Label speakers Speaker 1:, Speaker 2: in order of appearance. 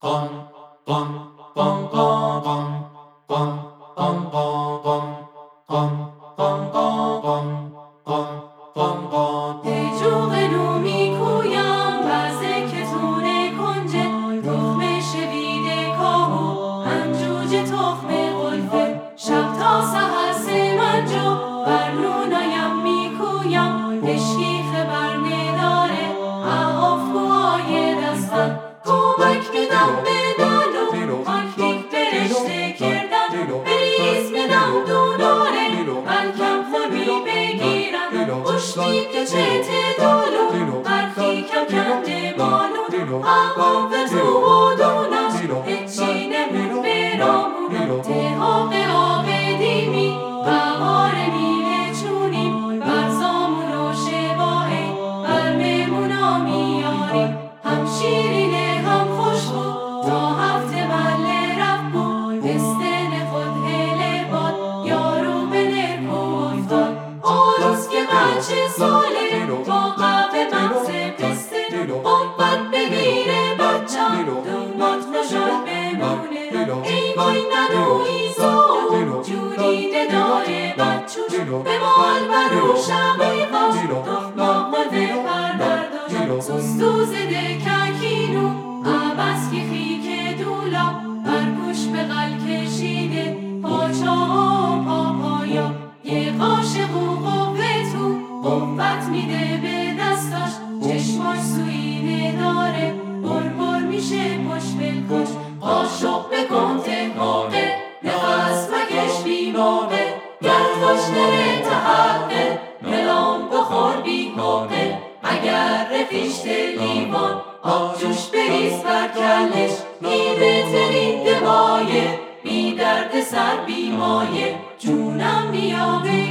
Speaker 1: جوق رومی کویم وزه کتونه کنجه تخم شویده کاهو هم جوجه تخم قلفه شب تا سحر سه منجو بر نونایم میکویم هشکی خبر نداره افوهای دستم کمک بدم به دانو تاکتیک برشته کردم بریز بدم دوناره بلکم خوربی بگیرم اشتی که چته دالو برخی کم کنده مالو آقا به تو و دونم هیچی نمون برامون تهاق آب دیمی بهار میله چونیم برزامون و شباهه برممونا میاریم هم شیرینه هم خوشبو تا هفته بله رفت بود دستن خود هله باد یارو به نرکو افتاد آروز که بچه ساله با قبه مغزه پسته قبت بگیره بچه دومات خوشحال بمونه ای وای ندوی زو جوریده داره بچوش به مال برو شقیقاش دخما قلبه پردرداش سستو زده ککینو عبس که خیک دولا برگوش به قل کشیده پاچا و پاپایا یه قاشق و قوه تو قوت میده به دستاش چشماش سوینه داره بر میشه پشت بلکش قاشق بکن تهماقه نفس مکش بی موقع گر خوش نره تحقه ملام بخور بی موقع اگر رفیشت لیوان آب جوش بریز بر کلش میره ترین دمایه بی درد سر بی مایه جونم بیا